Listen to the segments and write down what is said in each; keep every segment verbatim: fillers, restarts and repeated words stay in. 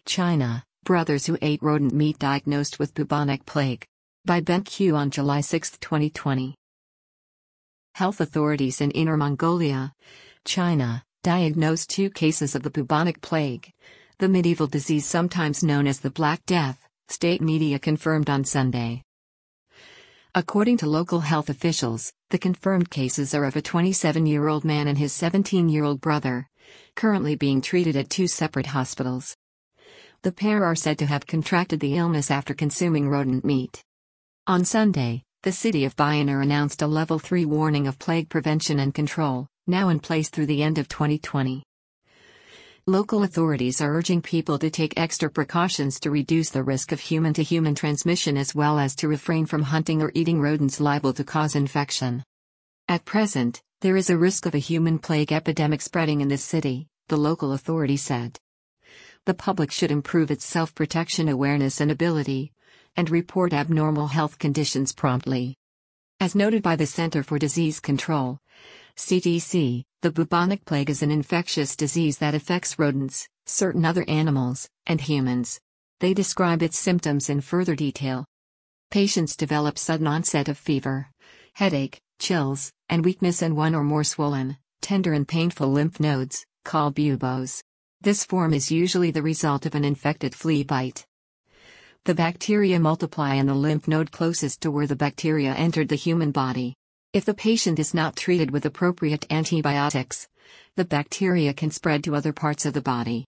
China, brothers who ate rodent meat diagnosed with bubonic plague. By Ben Q on July sixth, twenty twenty. Health authorities in Inner Mongolia, China, diagnosed two cases of the bubonic plague, the medieval disease sometimes known as the Black Death, state media confirmed on Sunday. According to local health officials, the confirmed cases are of a twenty-seven-year-old man and his seventeen-year-old brother, currently being treated at two separate hospitals. The pair are said to have contracted the illness after consuming rodent meat. On Sunday, the city of Bainar announced a level three warning of plague prevention and control, now in place through the end of twenty twenty. Local authorities are urging people to take extra precautions to reduce the risk of human-to-human transmission as well as to refrain from hunting or eating rodents liable to cause infection. At present, there is a risk of a human plague epidemic spreading in this city, the local authority said. The public should improve its self-protection awareness and ability, and report abnormal health conditions promptly. As noted by the Center for Disease Control, C D C, the bubonic plague is an infectious disease that affects rodents, certain other animals, and humans. They describe its symptoms in further detail. Patients develop sudden onset of fever, headache, chills, and weakness in one or more swollen, tender and painful lymph nodes, called buboes. This form is usually the result of an infected flea bite. The bacteria multiply in the lymph node closest to where the bacteria entered the human body. If the patient is not treated with appropriate antibiotics, the bacteria can spread to other parts of the body.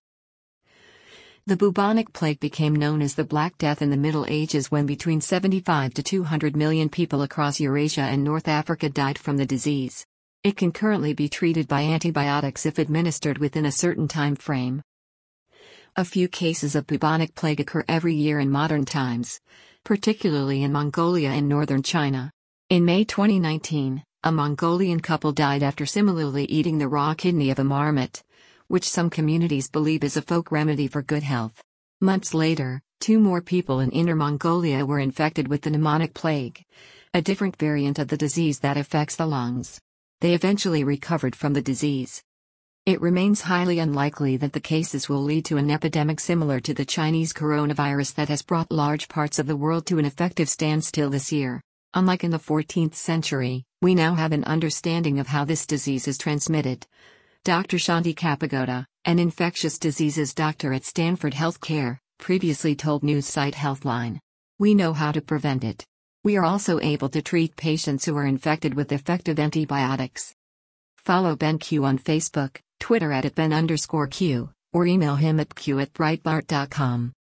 The bubonic plague became known as the Black Death in the Middle Ages when between seventy-five to two hundred million people across Eurasia and North Africa died from the disease. It can currently be treated by antibiotics if administered within a certain time frame. A few cases of bubonic plague occur every year in modern times, particularly in Mongolia and northern China. In May twenty nineteen, a Mongolian couple died after similarly eating the raw kidney of a marmot, which some communities believe is a folk remedy for good health. Months later, two more people in Inner Mongolia were infected with the pneumonic plague, a different variant of the disease that affects the lungs. They eventually recovered from the disease. It remains highly unlikely that the cases will lead to an epidemic similar to the Chinese coronavirus that has brought large parts of the world to an effective standstill this year. Unlike in the fourteenth century, we now have an understanding of how this disease is transmitted. Doctor Shanti Kapagoda, an infectious diseases doctor at Stanford Healthcare, previously told news site Healthline. We know how to prevent it. We are also able to treat patients who are infected with effective antibiotics. Follow Ben Q on Facebook, Twitter at Ben underscore Q, or email him at q at breitbart dot com.